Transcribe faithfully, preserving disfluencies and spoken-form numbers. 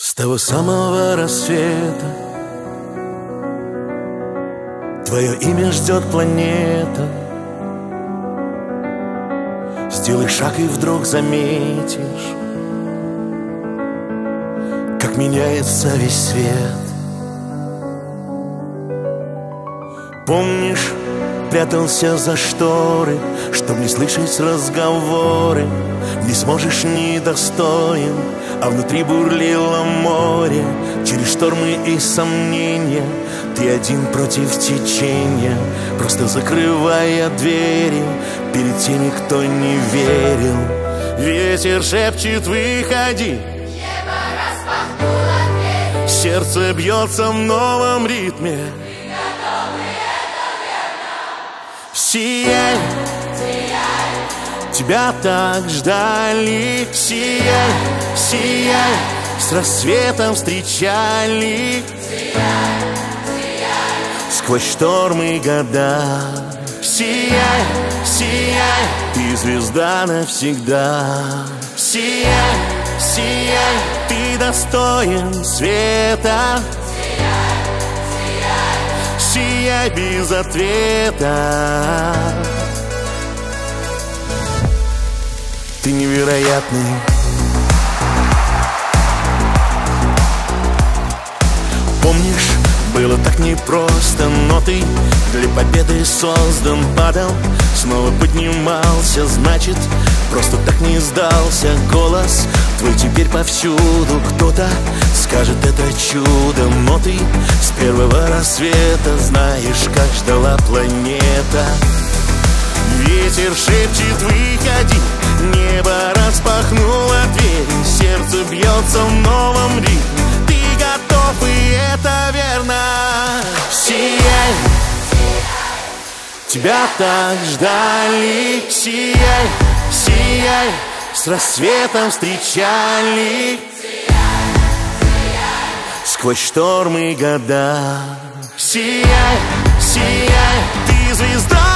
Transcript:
С того самого рассвета твое имя ждет планета. Сделай шаг и вдруг заметишь, как меняется весь свет. Помнишь, прятался за шторы, чтоб не слышать разговоры. Не сможешь, недостоин, а внутри бурлило море. Через штормы и сомнения ты один против течения, просто закрывая двери перед теми, кто не верил. Ветер шепчет: выходи. Небо распахнуло дверь. Сердце бьется в новом ритме. Мы готовы, это верно. Сияй, Сияй, тебя так ждали. Сияй, сияй, с рассветом встречали. сияй, сияй, Сквозь штормы и года. Сияй, сияй, ты звезда навсегда. Сияй, сияй, ты достоин света. Сияй без ответа. Ты невероятный. Помнишь, было так непросто, но ты для победы создан. Падал, снова поднимался, значит, просто так не сдался. Голос твой теперь повсюду, кто-то скажет, это чудо. Но ты с первого рассвета знаешь, как ждала планета. Ветер шепчет: выходи. Небо распахнуло двери. Сердце бьется в новом ритме. Ты готов, и это верно. Сияй, тебя так ждали. Сияй, сияй, с рассветом встречали. Сквозь штормы и года. Сияй, сияй, ты звезда